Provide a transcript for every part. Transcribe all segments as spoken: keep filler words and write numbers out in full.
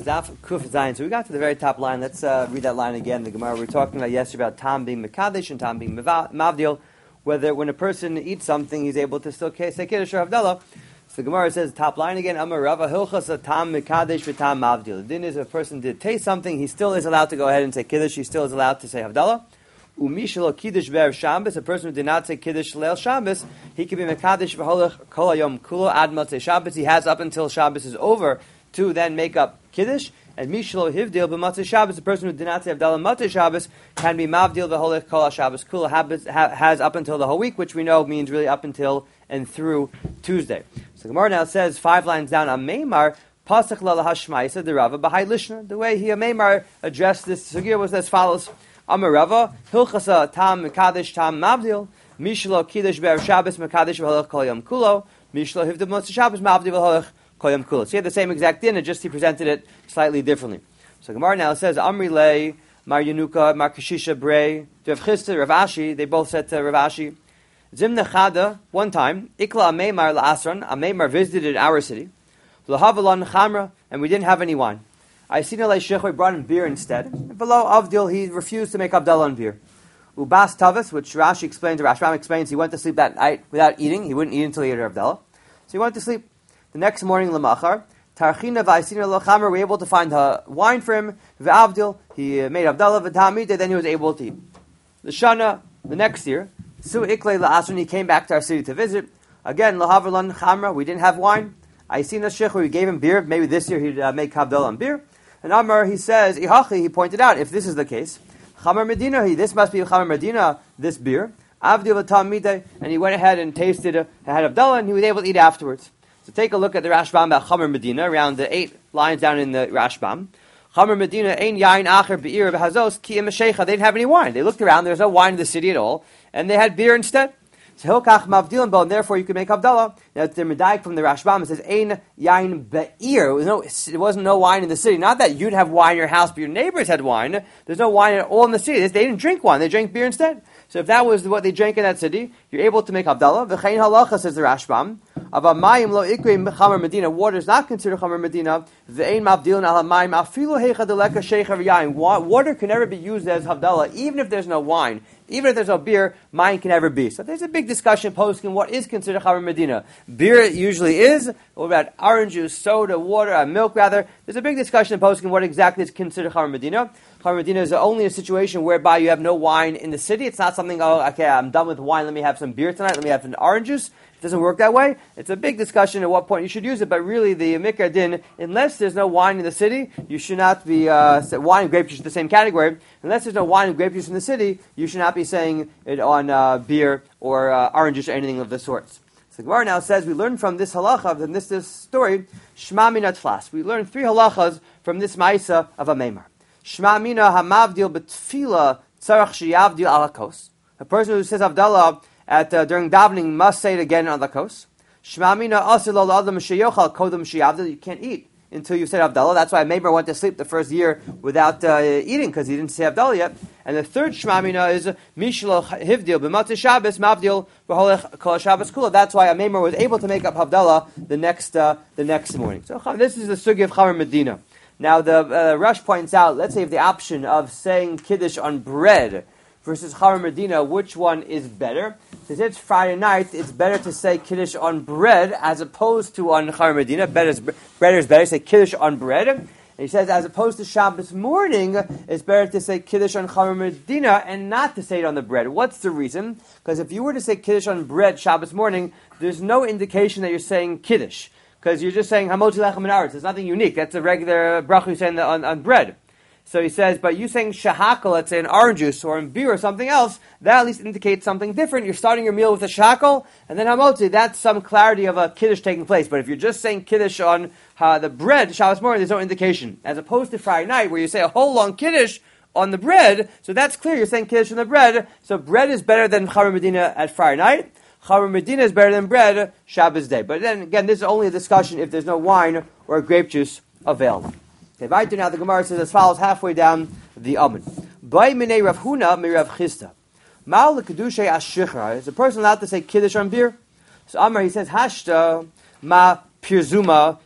Daf Kuf Zayin. So we got to the very top line. Let's uh, read that line again. The Gemara we were talking about yesterday about Tam being Mekadesh and Tam being Mavdil. Whether when a person eats something, he's able to still say Kiddush or Havdalah. So the Gemara says, top line again, Amar Rava Hilchas Tam Mekadesh v'Tam Mavdil. The din is if a person did taste something, he still is allowed to go ahead and say Kiddush. He still is allowed to say Havdalah. Umishalo Kiddush Be'er Shabbos. A person who did not say Kiddush Leil Shabbos, he can be Mekadesh v'Holech Kol Hayom Kulo Ad Motzei Shabbos. He has up until Shabbos is over to then make up Kiddush. And Mishlo Hivdil b'Motzei Shabbos, the person who did not say Havdalah Motzei Shabbos, can be Mavdil v'Holech Kol Shabbos Kula, has up until the whole week, which we know means really up until and through Tuesday. So Gemara now says, five lines down, Ameimar, Pasach la lahashmaisa de Rava b'hai lishna. The way he, Ameimar, addressed this sugya was as follows. Amar Rava, Hilchasa tam mekadesh tam Mavdil, Mishlo Kiddush be'er Shabbos mekadesh v'Holech Kol Yom Kulo, Mishlo Hivdil b'Motzei Shabbos Mavdil v'Holech Koyam Kula. So he had the same exact din, just he presented it slightly differently. So Gemara now says, Amri lei, Mar Yenuka, Mar Kashisha Brei, Rav Chisda, Rav Ashi, they both said to Rav Ashi, Zimna Chada, one time, Ikla Ameimar la'asran, Ameimar visited our city, L'havalon Chamra, and we didn't have any wine. I seen a Shech, we brought in beer instead. And below Avdil, he refused to make Havdalah on beer. Ubas Tavis, which Rashi explains, Rashbam explains, he went to sleep that night without eating. He wouldn't eat until he ate Havdalah. So he went to sleep. The next morning, Lamachar, Tarchina v'Aisina L'chamer, we were able to find uh, wine for him. V'Avdil, he uh, made Havdalah v'Tamid, then he was able to eat. The Shana, the next year, Su Iklei La'asron, he came back to our city to visit. Again, L'haverlan Chamra, we didn't have wine. Aisina Shechur, we gave him beer. Maybe this year he'd uh, make Havdalah on beer. And Amar, he says, Ihachi, he pointed out, if this is the case, Chamar Medina, he, this must be Chamar Medina, this beer. Avdil v'Tamid, and he went ahead and tasted, uh, had Havdalah, and he was able to eat afterwards. So take a look at the Rashbam about Chamer Medina, around the eight lines down in the Rashbam. Chamer Medina, ein yain acher be'ir b'hazos ki im sheikha. They didn't have any wine. They looked around, there was no wine in the city at all, and they had beer instead. So hilkach mavdilim bo, and therefore you could make Havdalah. Now the Medaik from the Rashbam, it says ein yain be'ir. It was no, it wasn't no wine in the city. Not that you'd have wine in your house, but your neighbors had wine. There's no wine at all in the city. They didn't drink wine. They drank beer instead. So if that was what they drank in that city, you're able to make Havdalah. V'chein halacha, says the Rashbam. Avamayim lo ikrim chamer Medina. Water is not considered chamer Medina. Ve'ein mavdilin al hamayim afilu heicha deleka sheikha v'yayin. Water can never be used as Havdalah, even if there's no wine. Even if there's no beer, mine can never be. So there's a big discussion posting what is considered chamer Medina. Beer usually is. What about orange juice, soda, water, uh, milk rather? There's a big discussion posting what exactly is considered chamer Medina. Chamer Medina is only a situation whereby you have no wine in the city. It's not something, oh, okay, I'm done with wine, let me have some beer tonight, let me have an orange juice. It doesn't work that way. It's a big discussion at what point you should use it, but really the Mikra Din, unless there's no wine in the city, you should not be, uh, wine and grape juice are the same category. Unless there's no wine and grape juice in the city, you should not be saying it on uh, beer or uh, orange juice or anything of the sorts. So the Gemara now says, we learn from this halacha, from this, this story, Shema Minat Flas. We learn three halachas from this Maisa of a Meimar. Shema Mina hamavdil betfila tzarach sheyavdil al hakos. A person who says Havdalah at uh, during davening must say it again on the kos. Shema Mina asir lo l'adam sheyochal kodem sheyavdil. You can't eat until you said Havdalah. That's why Meimar went to sleep the first year without uh, eating because he didn't say Havdalah yet. And the third Shema Mina is mishlo hivdil b'matzei Shabbos mavdil b'holech kol Shabbos kula. That's why Meimar was able to make up Havdalah the next uh, the next morning. So this is the sugya of Chamer Medina. Now the uh, Rush points out, let's say if the option of saying Kiddush on bread versus Chamer Medina, which one is better? Since it's Friday night, it's better to say Kiddush on bread as opposed to on Chamer Medina. Bread is, bread is better, say Kiddush on bread. And he says as opposed to Shabbos morning, it's better to say Kiddush on Chamer Medina and not to say it on the bread. What's the reason? Because if you were to say Kiddush on bread Shabbos morning, there's no indication that you're saying Kiddush. Because you're just saying Hamotzi Lechem and Aretz. There's nothing unique. That's a regular bracha you say on, on, on bread. So he says, but you saying shahakal, let's say in orange juice or in beer or something else, that at least indicates something different. You're starting your meal with a shahakal, and then Hamotzi, that's some clarity of a Kiddush taking place. But if you're just saying Kiddush on uh, the bread, Shabbos morning, there's no indication. As opposed to Friday night, where you say a whole long Kiddush on the bread, so that's clear, you're saying Kiddush on the bread, so bread is better than Chamer Medina at Friday night. Chamer Medina is better than bread Shabbos day. But then again, this is only a discussion if there's no wine or grape juice available. Okay, right now the Gemara says as follows halfway down the Amen. By minei Rav Huna mi Rav Chisda. Mal lekadushay ashichra. Is a person allowed to say Kiddush on beer? So Amar, he says, Hashta ma pirzuma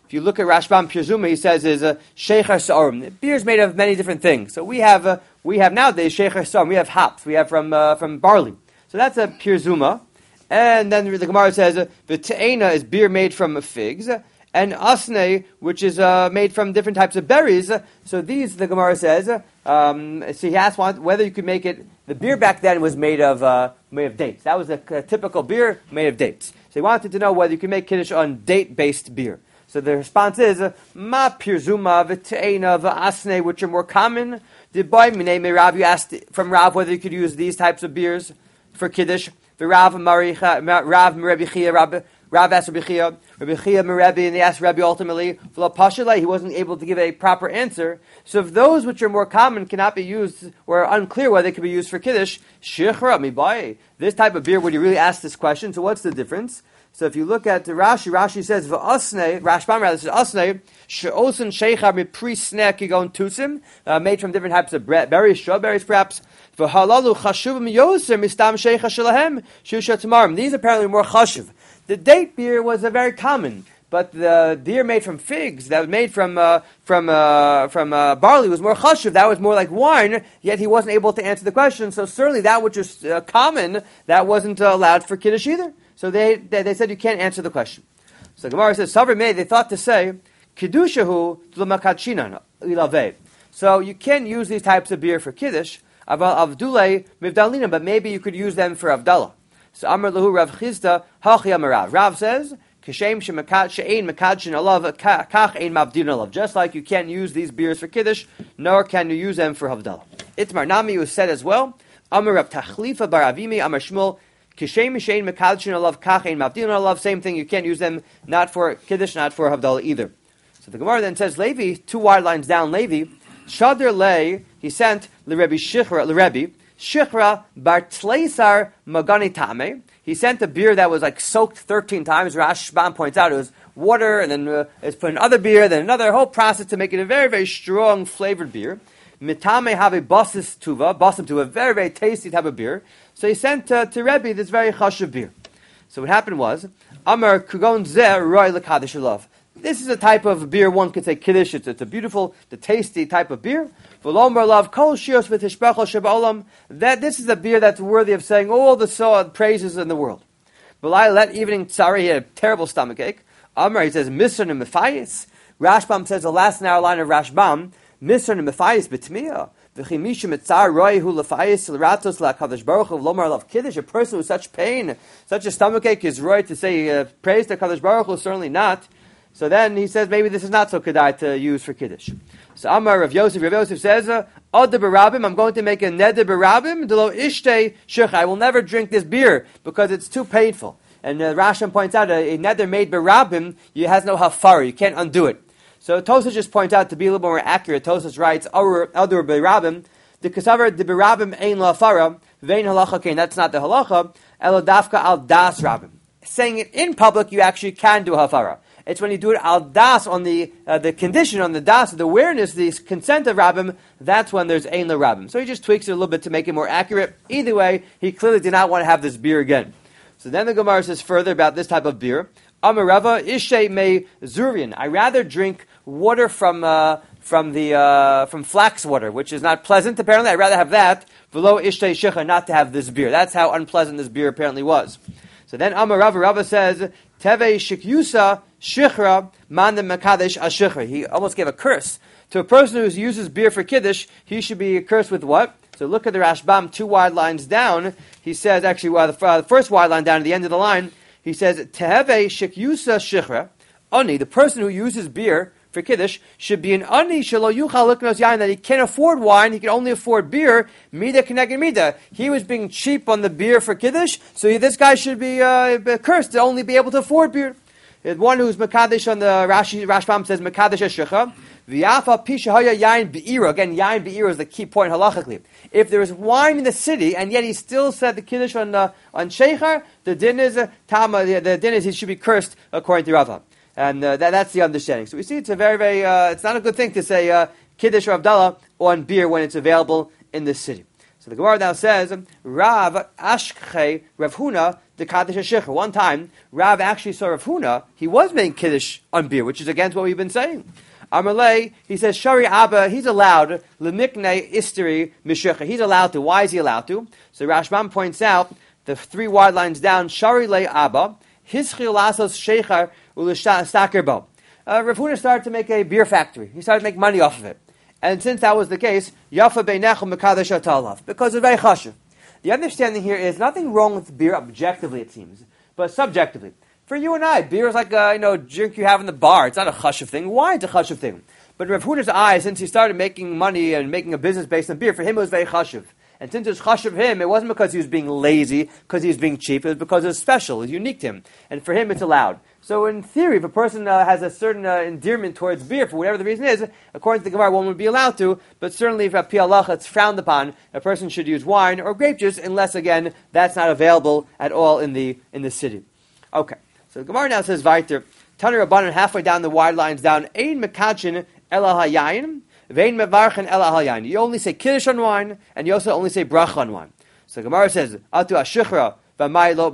if you look at Rashbam Pirzuma, he says is a Sheikhar Sa'orim. Beer is made of many different things. So we have uh, we have nowadays Sheikhar Sa'orim. We have hops. We have from uh, from barley. So that's a Pirzuma. And then the Gemara says uh, the Te'ena is beer made from figs. And Asne, which is uh, made from different types of berries. So these, the Gemara says, um, so he asked whether you could make it. The beer back then was made of uh, made of dates. That was a, a typical beer made of dates. So he wanted to know whether you could make kiddush on date-based beer. So the response is ma pirzuma v'te'ena v'asne, which are more common. The boy minei Rav, you asked from Rav whether you could use these types of beers for kiddush. The Rav Maricha, Rav Rebbe Chia, Rav. Rav asked Rabbi Chia, Rabbi Chia Merebbe, and they asked Rabbi ultimately, he wasn't able to give a proper answer. So if those which are more common cannot be used, or are unclear whether they can be used for Kiddush, Shichra mibai. This type of beer, would you really ask this question? So what's the difference? So if you look at the Rashi, Rashi says, V'asne, Rashbam rather says, Asne, she'osen sheichar mipri snek yigon tusim, uh, made from different types of berries, strawberries perhaps. V'halalu chashuvim yoser mistam sheichar shalahem, shusha tamarim. These apparently are more chashuv. The date beer was a very common, but the beer made from figs, that was made from uh, from uh, from uh, barley, was more chashuv. That was more like wine. Yet he wasn't able to answer the question. So certainly that which was uh, common, that wasn't uh, allowed for kiddush either. So they, they they said you can't answer the question. So Gemara says Savr Mei. They thought to say kiddushahu l'makachinan ilaveh. So you can use these types of beer for kiddush. Aval avdulei mivdalina, but maybe you could use them for avdallah. So Amar Lahu Rav Chizda Hachi Amarav. Rav says, Kashem she'ein mekadshin alav kach ein mavdin alav. Just like you can't use these beers for kiddush, nor can you use them for havdalah. Itmar Nami was said as well. Amar Rav Tachlifa Bar Avimi Amar Shmuel Kashem she'ein mekadshin alav kach ein mavdin alav. Same thing. You can't use them not for kiddush, not for havdalah either. So the Gemara then says Levi, two wide lines down. Levi Shader Le he sent LeRebbe Shichra LeRebbe. Shichra bar tleisar magani tame. He sent a beer that was like soaked thirteen times. Rashbam points out it was water, and then uh, it's put in other beer, then another whole process to make it a very, very strong flavored beer. Mitame have a basis tuva, basim tuva, very, very tasty type of beer. So he sent uh, to Rebbe this very chashuv beer. So what happened was, Amar kugon zeh roy lekadish alav. This is a type of beer one could say kiddush. It's, it's a beautiful, the tasty type of beer. That this is a beer that's worthy of saying all the so, praises in the world. Let evening sorry, he had a terrible stomachache. Amar, he says, Misran and Mephias. Rashbam says the last narrow line of Rashbam, Misran and Mephias betmiyah. A person with such pain, such a stomachache is right to say uh, praise to Kadosh Baruch Hu, certainly not. So then he says maybe this is not so kedai to use for kiddush. So Amar Rav Yosef, Rav Yosef says, Od barabim, I'm going to make a neder barabim, delo ishtei shich. I will never drink this beer because it's too painful. And uh, Rasham points out a, a neder made barabim, it has no hafara, you can't undo it. So Tosas just points out to be a little more accurate. Tosas writes, Odur barabim, the kasavar de barabim ein la hafara, vein halacha kain. That's not the halacha. Elo dafka al das rabim. Saying it in public, you actually can do hafara. It's when you do it al das on the uh, the condition, on the das, the awareness, the consent of rabbim, that's when there's ein la rabbim. So he just tweaks it a little bit to make it more accurate. Either way, he clearly did not want to have this beer again. So then the Gemara says further about this type of beer. Amarava ishe me zurian. I rather drink water from uh, from the uh, from flax water, which is not pleasant. Apparently, I'd rather have that. V'lo ishe shicha, not to have this beer. That's how unpleasant this beer apparently was. So then Amarava Rava says teve shikyusa shichra man the makadesh ashichra. He almost gave a curse to a person who uses beer for kiddush. He should be cursed with what? So look at the Rashbam, two wide lines down. He says actually, well, the, uh, the first wide line down at the end of the line. He says, Teheve shikyusa shichra, ani, the person who uses beer for kiddush, should be an ani shelo yuchal liknos yain, that he can't afford wine, he can only afford beer, mida keneged mida. He was being cheap on the beer for kiddush, so this guy should be uh, cursed to only be able to afford beer. The one who's mekadesh on the Rashi, Rashbam says mekadesh shichra, v'yafa pishahaya yain be'ira. Again, yain be'ira is the key point halachically. If there is wine in the city, and yet he still said the kiddush on uh, on sheichar, the din is uh, tama. The, the din is he should be cursed according to Rava, and uh, that, that's the understanding. So we see it's a very very. Uh, it's not a good thing to say uh, kiddush or avdallah on beer when it's available in the city. So the Gemara now says Rav Ashkei Rav Huna the Kaddish Shechar. One time, Rav actually saw Rav Huna, he was making Kiddush on beer, which is against what we've been saying. Amalei, he says, Shari Abba, he's allowed, Lemikne Isteri Mishecha, he's allowed to. Why is he allowed to? So Rashbam points out, the three wide lines down, Shari Le Abba, Hischil Lasos Shechar Ulishtaker Bo. Rav Huna started to make a beer factory. He started to make money off of it. And since that was the case, Yafa Beinechem Mekadesh Atalav, because it's very chashuv. The understanding here is nothing wrong with beer objectively, it seems, but subjectively. For you and I, beer is like a you know drink you have in the bar. It's not a chashuv thing. Why it's a chashuv thing? But in Rav Huna's eyes, since he started making money and making a business based on beer, for him it was very chashuv. And since it was chashuv him, it wasn't because he was being lazy, because he was being cheap. It was because it was special, it was unique to him. And for him, it's allowed. So in theory, if a person uh, has a certain uh, endearment towards beer, for whatever the reason is, according to the Gemara, one would be allowed to. But certainly, if at Pi Halacha it's frowned upon, a person should use wine or grape juice, unless again that's not available at all in the in the city. Okay, so the Gemara now says Vayter Taner Rabbanan halfway down the wide lines down Ein Mekachin Ela Hayayin Vein Mevarchen Ela Hayayin. You only say Kiddush on wine, and you also only say Bracha on wine. So the Gemara says Atu Ashichra. You only say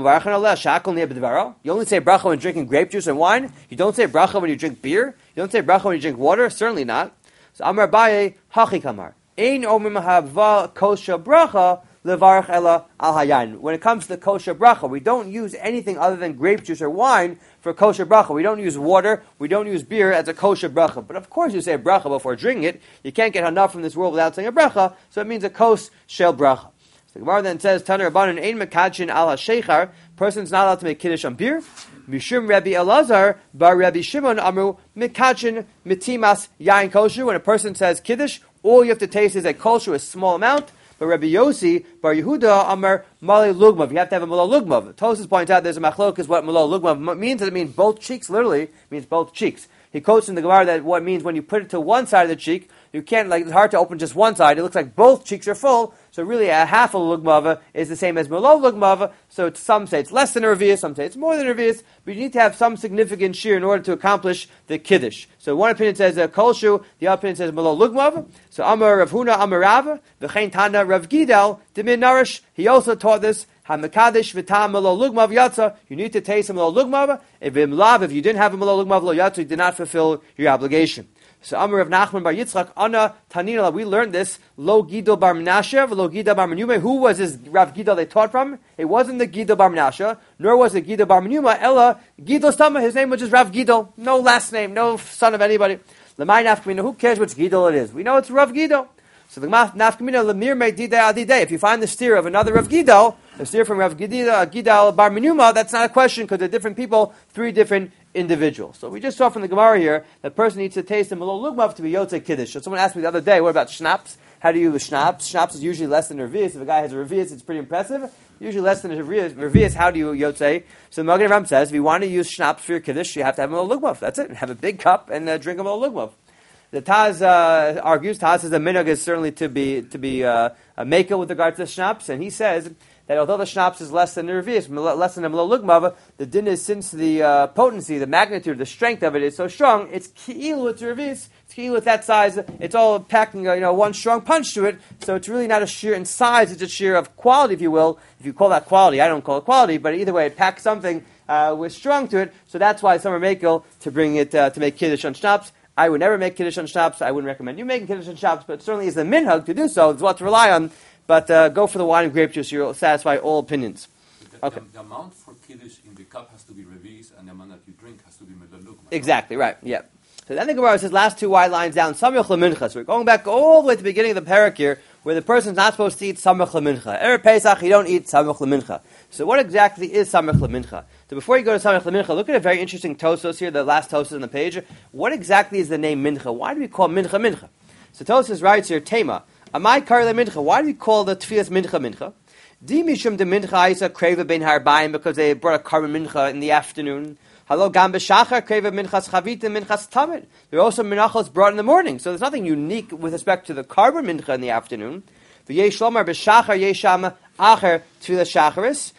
bracha when drinking grape juice and wine. You don't say bracha when you drink beer. You don't say bracha when you drink water. Certainly not. So Amar Abaye Hachi Kamar Ein Omim Hava Kosher Bracha Levarach Ela Al Hayayin. When it comes to kosher bracha, we don't use anything other than grape juice or wine for kosher bracha. We don't use water. We don't use beer as a kosher bracha. But of course, you say a bracha before drinking it. You can't get enough from this world without saying a bracha. So it means a kos shel bracha. The Gemara then says, Taner Rabbanan ein mekachin al hasheichar. Person's not allowed to make kiddush on beer. Mishum Rabbi Elazar bar Rabbi Shimon amru mekachin mitimas yain kosher. When a person says kiddush, all you have to taste is a kosher, a small amount. But Rabbi Yossi bar Yehuda amar mali lugmav. You have to have a malal lugmav. Tosfos points out there's a machlok what malal lugmav means. It means both cheeks. Literally, it means both cheeks. He quotes in the Gemara that what it means when you put it to one side of the cheek, you can't, like, it's hard to open just one side. It looks like both cheeks are full. So really, a half a lugmava is the same as malol lugmava. So it's, some say it's less than a revius, some say it's more than a revius. But you need to have some significant shear in order to accomplish the kiddush. So one opinion says uh, kolshu, the other opinion says malol lugmava. So Amar Rav Huna Amar Rav, v'chein Tana Rav Gidal Dimin Narish. He also taught this. Hamakadesh v'tam malol lugmav yatsa. You need to taste a malol lugmav. If imlav, if you didn't have a malol lugmav lo yatsa, you did not fulfill your obligation. So Amar of Nachman bar Yitzchak, Ana Tanina, we learned this, Lo Gido bar Menashe, Lo Gido bar Menume. Who was this Rav Gido they taught from? It wasn't the Gido bar Menashe, nor was it Gido bar Menuma, Ella Gido Stama. His name was just Rav Gido. No last name, no son of anybody. Lemay Nafkamina, who cares which Gido it is? We know it's Rav Gido. So the Nafkamina, Lemir me Didei Adidei. If you find the steer of another Rav Gido, the steer from Rav Gido, Gido bar Menuma, that's not a question because they're different people, three different individual. So we just saw from the Gemara here that a person needs to taste the malol lugmav to be yotzei kiddush. So someone asked me the other day, what about schnapps? How do you use schnapps? Schnapps is usually less than a revius. If a guy has a revius, it's pretty impressive. Usually less than a revius. How do you yotzei? So the Magen Avraham says, if you want to use schnapps for your kiddush, you have to have a malol lugmav. That's it. Have a big cup and uh, drink a malol lugmav. The Taz uh, argues, Taz says the minhag is certainly to be to be uh, a maker with regard to the schnapps, and he says that although the schnapps is less than the revius, less than the malol lugmav, the din is since the uh, potency, the magnitude, the strength of it is so strong, it's ki'ilu, it's revius, it's ki'ilu with that size, it's all packing, uh, you know, one strong punch to it, so it's really not a shear in size, it's a shear of quality, if you will. If you call that quality, I don't call it quality, but either way, it packs something uh, with strong to it, so that's why some are makel to bring it, uh, to make kiddush on schnapps. I would never make kiddush on schnapps, I wouldn't recommend you making kiddush on schnapps, but it certainly is the minhag to do so, it's what to rely on. But uh, go for the wine and grape juice. You'll satisfy all opinions. The, okay. the, the amount for kiddush in the cup has to be revius, and the amount that you drink has to be melal lugmav. Exactly, right, yeah. So then the Gemara says, last two white lines down, samach lemincha. So we're going back all the way to the beginning of the parak here, where the person's not supposed to eat samach lemincha. Erev Pesach, you don't eat samach lemincha. So what exactly is samach lemincha? So before you go to samach lemincha, look at a very interesting Tosfos here, the last Tosfos on the page. What exactly is the name mincha? Why do we call mincha mincha? So Tosfos writes here, Tema. Amai karle mincha. Why do we call the tefillas mincha mincha? Di mishum de mincha isa kreva ben harbayim, because they brought a carbon mincha in the afternoon. Halo gam b'shachar kreva minchas chavit and minchas tamid. There are also minachos brought in the morning. So there's nothing unique with respect to the carbon mincha in the afternoon. V'yesh lomar b'shachar yesham acher tefillas shacharis.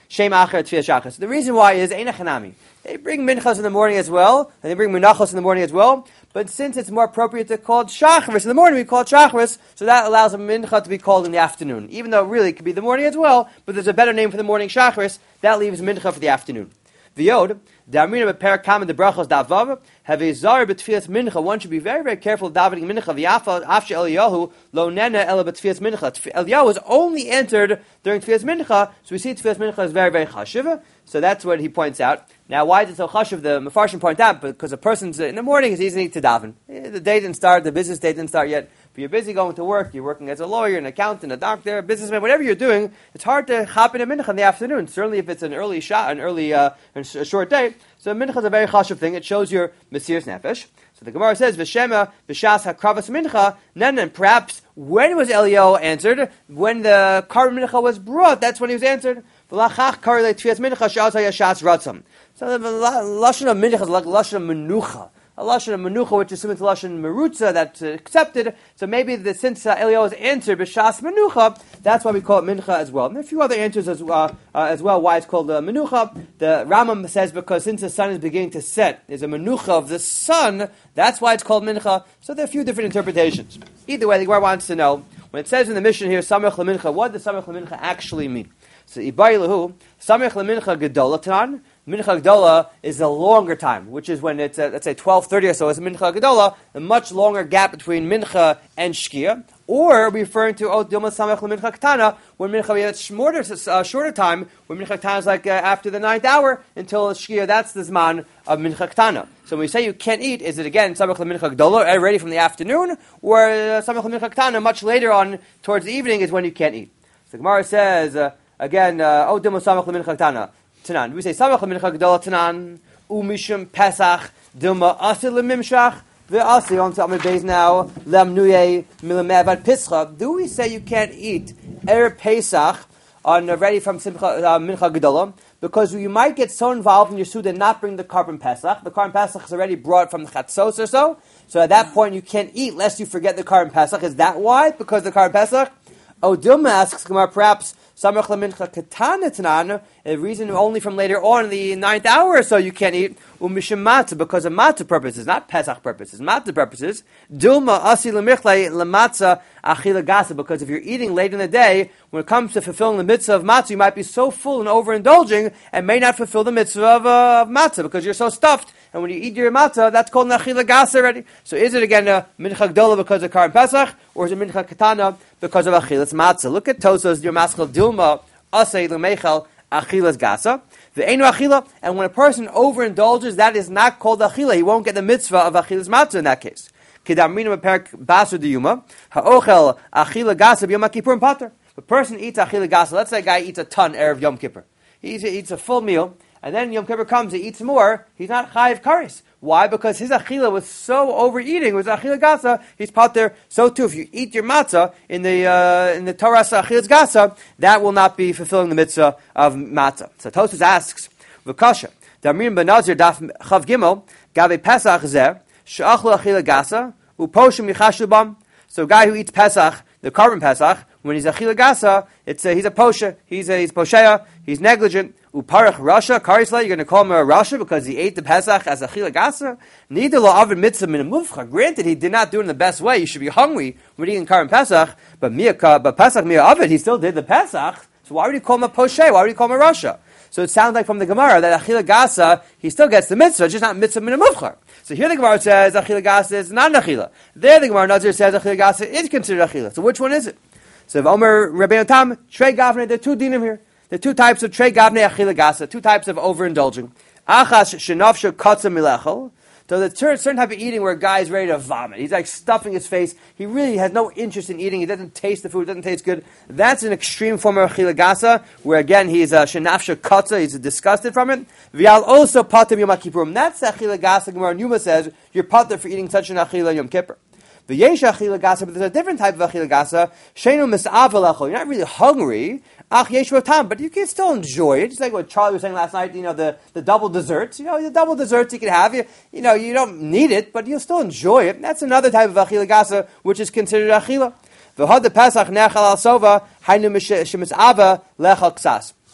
Shem Acher Tfilas Shachris. The reason why is Ein Chanami. They bring minchas in the morning as well, and they bring menachos in the morning as well. But since it's more appropriate to call it shacharis in the morning, we call it shacharis, so that allows a mincha to be called in the afternoon. Even though really it could be the morning as well, but there's a better name for the morning, shacharis, that leaves mincha for the afternoon. V'yod, the Amrina Beperak Kam the Brachos Davav have a zar betfilas mincha. One should be very, very careful davening mincha. V'yafa afshe Eliyahu lo nena ela betfilas mincha. Eliyahu was only entered during tfilas mincha, so we see tfilas mincha is very, very chashiv. So that's what he points out. Now, why is it so chashiv? The Mefarshim point out because a person's in the morning is easy to daven. The day didn't start, the business day didn't start yet. But you're busy going to work, you're working as a lawyer, an accountant, a doctor, a businessman, whatever you're doing, it's hard to hop in a mincha in the afternoon. Certainly if it's an early shot, an early, uh, a short day. So a mincha is a very chashiv thing. It shows your mesiras nefesh. So the Gemara says, V'shema, v'shas hakravas mincha, then and perhaps when was Eliyahu answered? When the carbon mincha was brought, that's when he was answered. V'lachach karle tfilas mincha shas hayashas ratzam. So the lashon of mincha is like lashon of menucha. A lashon of menucha, which is similar to lashon merutza, that's uh, accepted. So maybe the, since uh, Eliyahu was answered b'shas menucha, that's why we call it mincha as well. And there are a few other answers as, uh, uh, as well why it's called uh, menucha. The Rambam says because since the sun is beginning to set, there's a menucha of the sun. That's why it's called mincha. So there are a few different interpretations. Either way, the Gemara wants to know when it says in the Mishnah here samech lemincha, what does samech lemincha actually mean? So ibai lehu samech lemincha gedola tanan. Mincha Gedola is a longer time, which is when it's, uh, let's say, twelve thirty or so is Mincha Gedola, a much longer gap between Mincha and Shkia, or referring to, oh, Dilma Samech LeMincha Ketana, when Mincha is shorter, uh, shorter time, when Mincha Ketana is like uh, after the ninth hour until Shkia, that's the Zman of Mincha Ketana. So when we say you can't eat, is it again Samech LeMincha Gedola, already from the afternoon, or uh, Samech LeMincha Ketana, much later on, towards the evening, is when you can't eat? So Gemara says, uh, again, uh, oh, Dilma Samech LeMincha Ketana. Tanan. We say Samach Mincha Gedola Tanan Umishum Pesach Dilma Asil Lemimshach Ve'asi on to Amid Beis now Lam Nuye Milamevad Pischa. Do we say you can't eat Er Pesach on uh, ready from Simcha, uh, Mincha Gedola because you might get so involved in your suda and not bring the carbon Pesach. The carbon Pesach is already brought from the Chatzos or so. So at that point you can't eat lest you forget the carbon Pesach. Is that why? Because the carbon Pesach? Oh, Dilma asks Gemara perhaps Samach Lemincha Ketana Tanan, a reason only from later on in the ninth hour or so you can't eat, Umishim Matzah, because of Matzah purposes, not Pesach purposes, Matzah purposes. Dilma Asi Lemichle Lematzah Achila Gasa, because if you're eating late in the day, when it comes to fulfilling the mitzvah of Matzah, you might be so full and overindulging and may not fulfill the mitzvah of, uh, of Matzah because you're so stuffed. And when you eat your matzah, that's called Achila Gasa already. So is it again a Mincha Gdola because of Karim Pesach, or is it Mincha Ketana because of Achilas Matzah? Look at Tosos, your Maschal Dilma, Asay Lemechel, Achilas Gasa. The Einu Achila, and when a person overindulges, that is not called Achila. He won't get the mitzvah of Achilas Matzah in that case. Kedamrina Perak Basu Diyuma, Ha'ochel Achila Gasa B'Yom Kippur Pater. If a person eats Achila Gasa, let's say a guy eats a ton Erev Yom Kippur. He eats, he eats a full meal, and then Yom Kippur comes, he eats more, he's not chayiv karis. Why? Because his achila was so overeating, was achila gasa, he's pater. So too, if you eat your matzah in the uh, in the Torah achilas gasa, that will not be fulfilling the mitzvah of matzah. So Tosfos asks, v'kasha, Damrim ben Nazir daf chav gimel, gabe Pesach zer, she'achlu achila gasa, u'poshim yichashu bam. So a guy who eats Pesach, the carbon Pesach, when he's achila gasa, it's a, he's a posha, he's a, he's posheya, he's negligent. Uparach Rasha, Karisla, you're going to call him a Rasha because he ate the Pesach as a Chila Gasa? Neither lo avid mitzvah min mufcha. Granted, he did not do it in the best way. You should be hungry when eating Karim Pesach, but Miyaka, but Pesach Miyah Avid, he still did the Pesach. So why would you call him a Poshe? Why would you call him a Rasha? So it sounds like from the Gemara that Achila Gasa, he still gets the mitzvah, just not mitzvah min mufcha. So here the Gemara says Achila Gasa is not an Achila. There the Gemara Nazir says Achila Gasa is considered Achila. So which one is it? So if Omer Rabbeinu Tam, Trey Gavne, there are two dinim here. There are two types of trei gavne achila gasa, two types of overindulging. Achas shenafsha katza milechel. So the certain type of eating where a guy is ready to vomit. He's like stuffing his face. He really has no interest in eating. He doesn't taste the food. It doesn't taste good. That's an extreme form of achila gasa, where again he's a shenafsha katza. He's disgusted from it. V'al also patim yom kippurim. That's achila gasa. Gemara Numa says you're pater for eating such an achila yom kippur. The yesh achila gasa, but there's a different type of achila gasa. Sheinu mis'av lecho. You're not really hungry. Ach yesh tam, but you can still enjoy it. Just like what Charlie was saying last night. You know the, the double desserts. You know the double desserts you can have. You you know you don't need it, but you'll still enjoy it. That's another type of achila gasa, which is considered achila. V'had the Pesach nechal al sova hainu shemis'ava lechal ksas.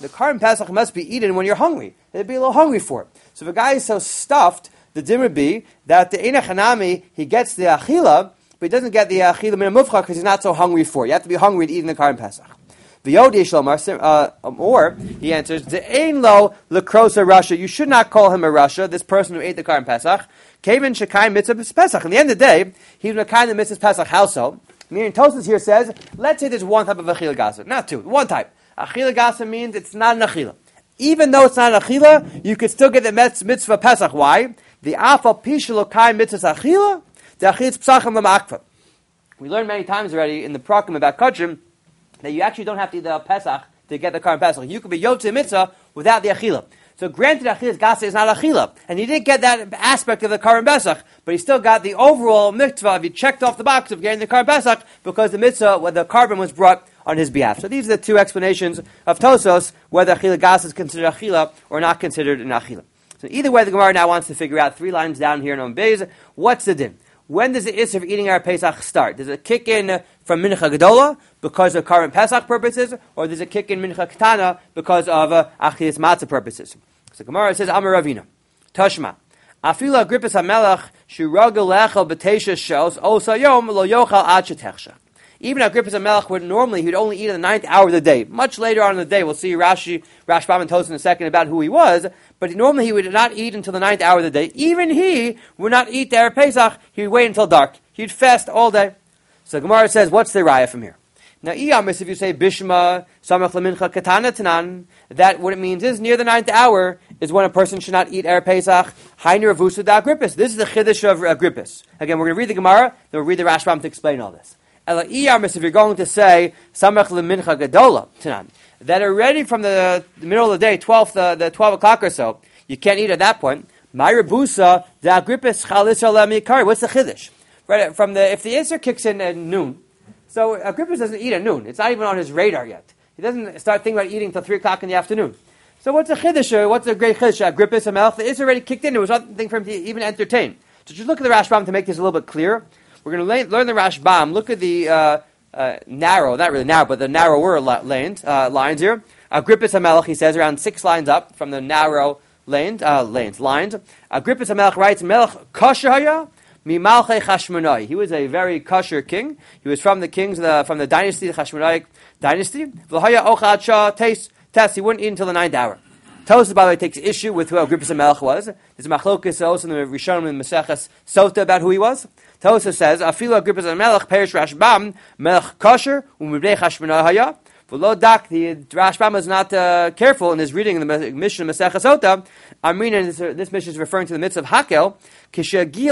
the Karban Pesach must be eaten when you're hungry. They'd be a little hungry for it. So if a guy is so stuffed, the din would be that the Einach Hanami, he gets the Achila, but he doesn't get the Achila min mufcha because he's not so hungry for it. You have to be hungry to eat in the Karban Pesach. V'yodi Shlomar, uh, or he answers, the Ein lo lekrosa Russia. You should not call him a Russia, this person who ate the Karban Pesach. Kevin Shekai Mitzvah Pesach. In the end of the day, he was Shekai the Mitzvah Pesach household. Meaning Tosfos here says, let's say there's one type of Achila Gasa, not two, one type. Achila Gasa means it's not an Achila. Even though it's not an Achila, you could still get the Mitzvah Pesach. Why? The Afa Pishalukai Mitzvah Achila, the Achil's Pesachim L'Makfa. We learned many times already in the Prakim about Kachim that you actually don't have to eat the Pesach to get the Karban Pesach. You could be Yotzei Mitzvah without the Achila. So granted, Achil's Gasa is not Achila, and he didn't get that aspect of the Karban Pesach, but he still got the overall mitzvah if he checked off the box of getting the Karban Pesach because the mitzvah, where the carbon was brought on his behalf. So these are the two explanations of Tosfos, whether Achila Gasa is considered Achila or not considered an Achila. So either way, the Gemara now wants to figure out three lines down here in Om Beis, what's the din? When does the Isser of eating our Pesach start? Does it kick in from Mincha Gedola because of Karban Pesach purposes, or does it kick in Mincha Ketana because of uh, Achilas Matzah purposes? So Gemara says, Amar Ravina, Tashma, Afila Agrippus HaMelech, Shiragel Lechel B'teisha Shos, Osa Yom Lo Yochal Ad Shetechsha. Even Agrippus HaMelech would normally, he'd only eat in the ninth hour of the day. Much later on in the day, we'll see Rashi, Rashbam and Tosfos in a second about who he was, but he, normally he would not eat until the ninth hour of the day. Even he would not eat the Erev Pesach, he would wait until dark. He'd fast all day. So Gemara says, what's the raya from here? Now, Iyamis, if you say Bishma, Samach Lemincha Katana Tanan, that what it means is near the ninth hour is when a person should not eat Erev Pesach, Hainu Ravusa da Agrippus. This is the Chiddush of Agrippus. Again, we're going to read the Gemara, then we'll read the Rashbam to explain all this. Ela Iyamis, if you're going to say Samach Lemincha Gadola Tanan, that already from the, the middle of the day, twelve, the, the twelve o'clock or so, you can't eat at that point. My Rabusa da Agrippus Chalis Mikari. What's the Chiddush? Right, from the, if the Isser kicks in at noon, so Agrippus doesn't eat at noon. It's not even on his radar yet. He doesn't start thinking about eating until three o'clock in the afternoon. So what's a chiddush? What's a great chiddush? Agrippus HaMelech, the Isser already kicked in. There was nothing for him to even entertain. So just look at the Rashbam to make this a little bit clearer. We're going to learn the Rashbam. Look at the uh, uh, narrow, not really narrow, but the narrower lines, uh, lines here. Agrippus HaMelech, he says, around six lines up from the narrow lanes, uh, lanes, lines. Agrippus HaMelech writes, Melech kosher haya, Mimalchei Chashmonai. He was a very kosher king. He was from the kings of the, from the dynasty, the Chashmonai dynasty. V'haya ochad shah tes tes. He wouldn't eat until the ninth hour. Tosfos, by the way, takes issue with who Agrippus HaMelech was. There's machlokas also in the Rishonim and Maseches Sota about who he was. Tosfos says, Afilu Agrippus HaMelech perish Rashbam Melech kosher u'mibnei Chashmonai haya. V'lo dak. The Rashbam is not uh, careful in his reading in the Mishnah Maseches Sota. Amrina, this, this Mishnah is referring to the mitzvah of Hakel. Where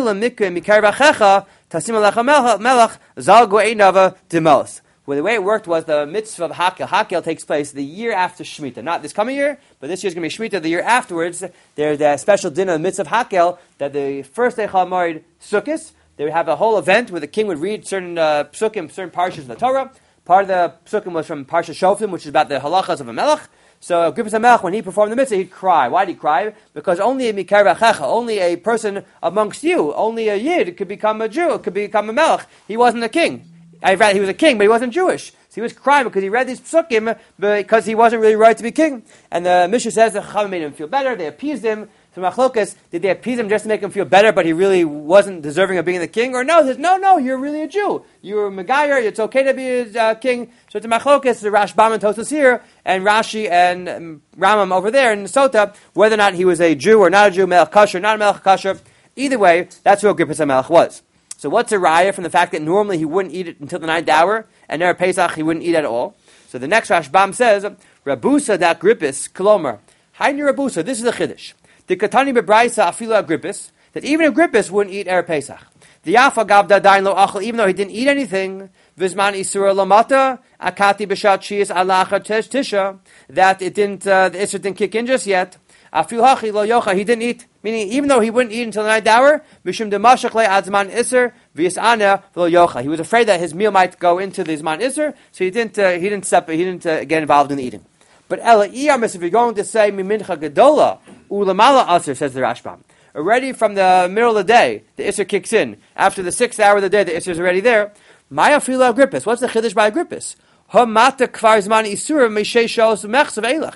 the way it worked was the mitzvah of Hakel. Hakel takes place the year after Shemitah. Not this coming year, but this year's going to be Shemitah. The year afterwards, there's a special dinner of the mitzvah of Hakel that the first day Chol Moed Sukkos, they would have a whole event where the king would read certain uh, psukim, certain parshas of the Torah. Part of the psukim was from Parsha Shoftim, which is about the halachas of a melech. So Agrippus HaMelech, when he performed the mitzvah, he'd cry. Why did he cry? Because only a mikar v'achecha, only a person amongst you, only a yid could become a Jew, could become a melech. He wasn't a king. I read he was a king, but he wasn't Jewish. So he was crying because he read these psukim because he wasn't really right to be king. And the Mishnah says the Chacham made him feel better. They appeased him. So Machlokas, did they appease him just to make him feel better, but he really wasn't deserving of being the king? Or no, he says, no, no, you're really a Jew. You're a Megayer, it's okay to be a uh, king. So it's a Machlokas, the Rashbam and Tosfos here, and Rashi and um, Ramam over there in Sota, whether or not he was a Jew or not a Jew, Melech Kasher, not a Melech Kasher. Either way, that's who Agrippus HaMelech was. So what's a raya from the fact that normally he wouldn't eat it until the ninth hour, and Erev Pesach he wouldn't eat at all? So the next Rashbam says, Rabusa da Agrippus, Kolomar. Hainu Rabusa, this is the Chiddush. The Katani bebraisa afila Agrippus, that even Agrippus wouldn't eat Erev Pesach. The Yafa gavda dain lo achel, even though he didn't eat anything, Vizman isura lamata, akati b'shat shias alacha tisha, that it didn't, uh, the Isser didn't kick in just yet. Afil hachi lo yocha, he didn't eat, meaning even though he wouldn't eat until the ninth hour, mishum demashach le adzman Isser, v'yisana lo yocha. He was afraid that his meal might go into the Zman Isser, so he didn't, uh, he didn't step, he didn't uh, get involved in the eating. But Ela Iyamis, if you're going to say Mimincha Gedola, Ulamala Aser, says the Rashbam. Already from the middle of the day, the Isser kicks in. After the sixth hour of the day, the Isser is already there. Maya Fila Agrippus. What's the Chiddush by Agrippus? Hamata Kvar Zman Isura Meshei Shalos Mechsav Elach.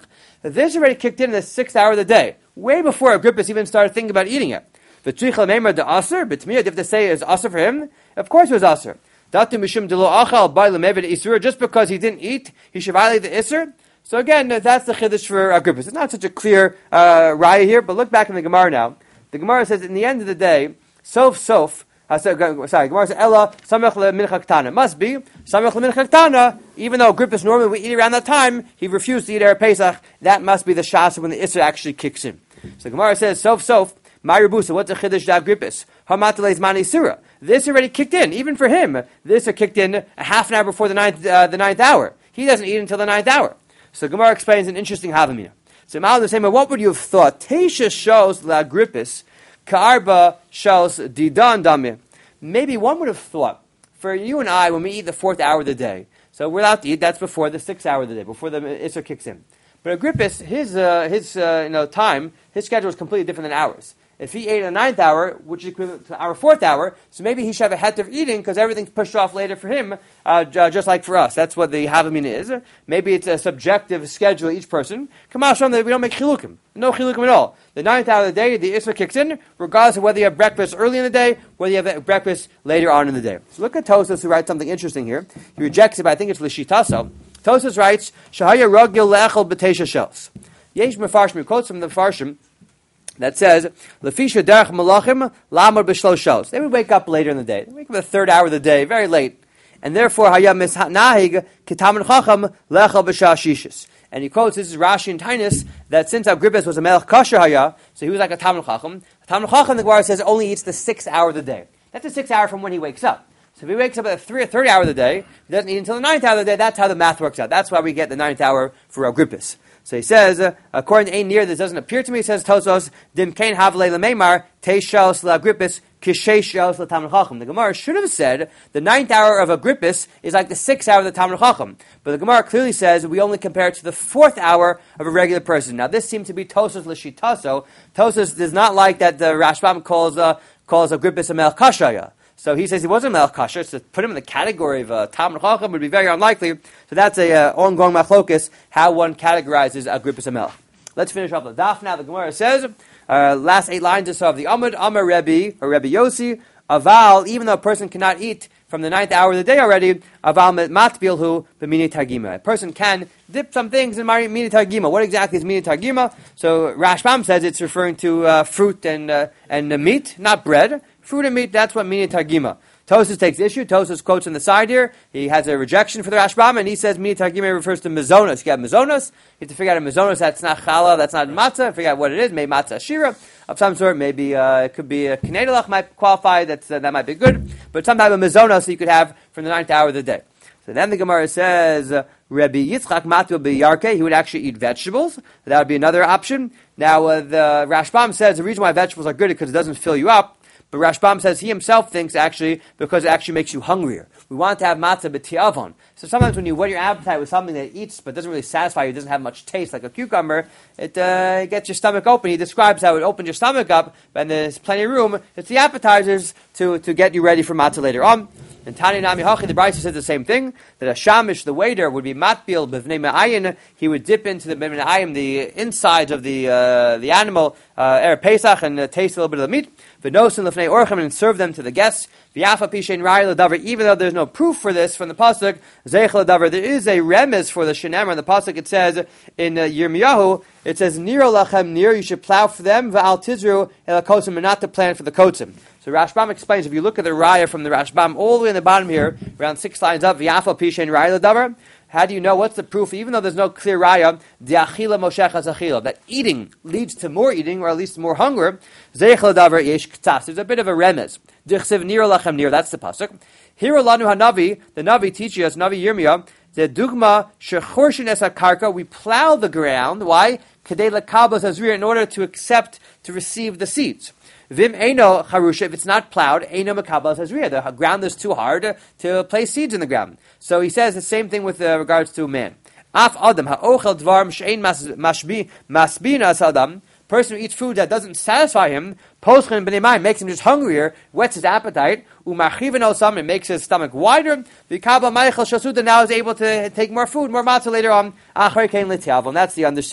this already kicked in in the sixth hour of the day, way before Agrippus even started thinking about eating it. The tzricha memar the aser, but to me, if to say is aser for him, of course it was aser. Datu mishum delo achal by lemevid isur, just because he didn't eat, he should violate the isur. So again, that's the chiddush for Agrippus. It's not such a clear uh, raya here, but look back in the Gemara now. The Gemara says, in the end of the day, sof sof. Uh, so, sorry, Gemara says, Ella samech lemincha ktana. Must be samech lemincha ktana. Even though Agrippus normally would eat around that time, he refused to eat Erev Pesach. That must be the shas when the isur actually kicks in. So Gemara says, sof sof. My Rebusa, what's a chiddush to Agrippus? Hamatale's mani surah. This already kicked in, even for him. This kicked in a half an hour before the ninth, uh, the ninth hour. He doesn't eat until the ninth hour. So Gemara explains an interesting havamina. So Mal the same, what would you have thought? Teisha shows la Agrippus, Ka'arba shows didan dameh. Maybe one would have thought, for you and I, when we eat the fourth hour of the day, so we're allowed to eat, that's before the sixth hour of the day, before the Isser kicks in. But Agrippus, his uh, his uh, you know time, his schedule is completely different than ours. If he ate at the ninth hour, which is equivalent to our fourth hour, so maybe he should have a heter of eating because everything's pushed off later for him, uh, just like for us. That's what the Havamina is. Maybe it's a subjective schedule of each person. Come on, show them that we don't make chilukim. No chilukim at all. The ninth hour of the day, the Isra kicks in, regardless of whether you have breakfast early in the day, whether you have breakfast later on in the day. So look at Tosas, who writes something interesting here. He rejects it, but I think it's Lishitaso. Tosas writes, Shahaya ragil le'echel b'teisha shels. Yesh mefarshim, he quotes from the Farshim, that says, Lefisha derech malachim lamar b'shlosh shos. They would wake up later in the day. They wake up the third hour of the day, very late. And therefore, hayam misnahig kitaman chacham lechel b'shah shishis. And he quotes, this is Rashi and Tainus, that since Agrippus was a melech kasher haya, so he was like a taman chacham. A taman chacham, the Gemara says, only eats the sixth hour of the day. That's the sixth hour from when he wakes up. So if he wakes up at the three, third hour of the day, he doesn't eat until the ninth hour of the day, that's how the math works out. That's why we get the ninth hour for Agrippus. So he says, uh, according to Ein Nir, this doesn't appear to me, he says, Tosos, dim kain havle lemeimar, te shels le'Agrippus, kishe shels le'Talmid Chacham. The Gemara should have said, the ninth hour of Agrippus is like the sixth hour of the Talmid Chacham. But the Gemara clearly says, we only compare it to the fourth hour of a regular person. Now this seems to be Tosos l'shitaso. Tosos does not like that the Rashbam calls, uh, calls Agrippus a melech kashaya. So he says he wasn't melech kasher, so to put him in the category of uh, Talmid Chacham would be very unlikely. So that's a uh, ongoing machlokus, how one categorizes Agrippus a melech. Let's finish off the daf now. The Gemara says, uh, last eight lines or so of the Amud, Amar Rebbe, or Rebbe Yossi, Aval, even though a person cannot eat from the ninth hour of the day already, Aval matbilhu b'mini targima. A person can dip some things in mini targima. What exactly is mini targima? So Rashbam says it's referring to uh, fruit and uh, and uh, meat, not bread. Fruit and meat, that's what mini targima. Tosas takes issue. Tosas quotes on the side here. He has a rejection for the Rashbam, and he says mini targima refers to mizonos. You have mizonos. You have to figure out a mizonos that's not challah, that's not matzah. Figure out what it is. Maybe matzah shira of some sort. Maybe uh, it could be a knedalach might qualify. That's uh, that might be good. But some type of mizonos you could have from the ninth hour of the day. So then the Gemara says, uh, Rabbi Yitzchak matul b'yarke, he would actually eat vegetables. That would be another option. Now uh, the Rashbam says the reason why vegetables are good is because it doesn't fill you up. But Rashbam says he himself thinks actually because it actually makes you hungrier. We want to have matzah b'tiavon. So sometimes when you whet your appetite with something that eats but doesn't really satisfy you, doesn't have much taste, like a cucumber, it uh, gets your stomach open. He describes how it opens your stomach up, and there's plenty of room. It's the appetizers to, to get you ready for matzah later on. And Tani Nami Hachi, the Brisa says the same thing, that a shamish, the waiter, would be matbil b'vnei me'ayin. He would dip into the b'vnei me'ayin, the insides of the uh, the animal, uh, Erev Pesach, and uh, taste a little bit of the meat. V'nosin l'fnei orchim, and serve them to the guests. V'yafa pishein raya l'davar, even though there's no proof for this from the pasuk, zeich l'davar, there is a remez for the shenemar. In the pasuk it says, in uh, Yirmiyahu, it says, niro lachem nir, you should plow for them, v'al tizru el kotzim, and not to plant for the kotzim. So Rashbam explains, if you look at the raya from the Rashbam all the way in the bottom here, around six lines up, v'yafa pishein raya l'davar, how do you know? What's the proof? Even though there's no clear raya, di'achila moshechas achila, that eating leads to more eating, or at least more hunger. Zeich l'davar yesh k'tas. There's a bit of a remez. Dichsev nir lachem nir. That's the pasuk. Here lanu hanavi, the Navi teaches us, Navi Yirmiyah, the dugma shechorshin es hakarka. We plow the ground. Why? Kedei lekabos hazrir, in order to accept, to receive the seeds. Vim eino charusha, if it's not plowed, eino makabel hazriya. The ground is too hard to place seeds in the ground. So he says the same thing with uh, regards to man. Af adam ha'ochel dvar she'ein mashbi masbin as adam. Person who eats food that doesn't satisfy him, poschen b'nei mayim, makes him just hungrier, whets his appetite. U'marchiven osam, it makes his stomach wider. V'kabel meichel shasuda, now is able to take more food, more matzah later on. Achar kein l'tiavon. That's the understanding.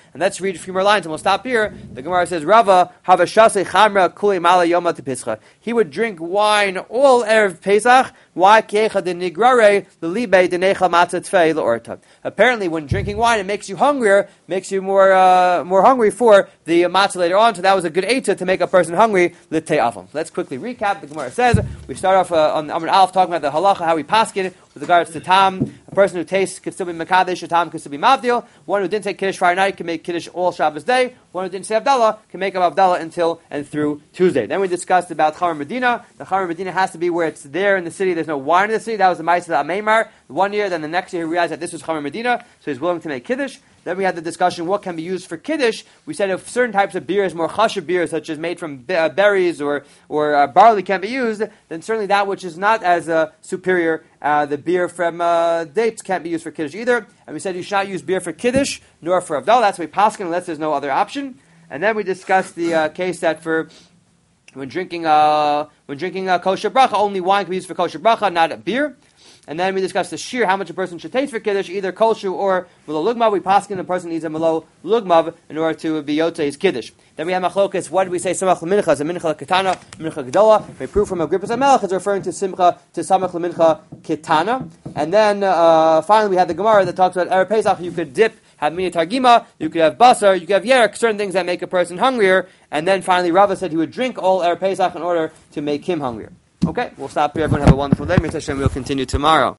And let's read a few more lines, and we'll stop here. The Gemara says, Rava, havashase chamra kuli mala yoma tepischa. He would drink wine all erev Pesach. Why? Apparently, when drinking wine, it makes you hungrier, makes you more uh, more hungry for the matzah later on. So that was a good eitzah to make a person hungry. Let's quickly recap. The Gemara says we start off uh, on Amud Aleph talking about the halacha, how we paskin with regards to tam. A person who tastes could still be mekadesh, a tam could still be mavdil. One who didn't take kiddush Friday night can make kiddush all Shabbos day. One who didn't say Havdalah can make up Havdalah until and through Tuesday. Then we discussed about Chamar Medina. The Chamar Medina has to be where it's there in the city. There's no wine in the city. That was the Ma'aseh Ameimar. One year, then the next year he realized that this was Chamar Medina, so he's willing to make Kiddush. Then we had the discussion, what can be used for Kiddush? We said if certain types of beers, more chashuv beers, such as made from uh, berries or, or uh, barley can be used, then certainly that which is not as uh, superior, uh, the beer from uh, dates can't be used for Kiddush either. And we said you should not use beer for Kiddush, nor for Havdalah. That's why we paskin unless there's no other option. And then we discussed the uh, case that for when drinking uh, when drinking uh, kosher bracha, only wine can be used for kosher bracha, not a beer. And then we discussed the shear, how much a person should taste for kiddush, either kosher or melo lugmav. We paskin the person needs a melo lugmav in order to be yotze his kiddush. Then we have machlokas. What did we say? Samach lemincha is a mincha ketana, mincha gedola. We prove from Agrippas HaMelech is referring to simcha to samach lemincha ketana. And then uh, finally we had the Gemara that talks about erev Pesach. You could dip. Have mina targima, you could have basar, you could have yerek, certain things that make a person hungrier. And then finally Rava said he would drink all erev Pesach in order to make him hungrier. Okay, we'll stop here. Everyone have a wonderful day. Mitzvah Hashem, we'll continue tomorrow.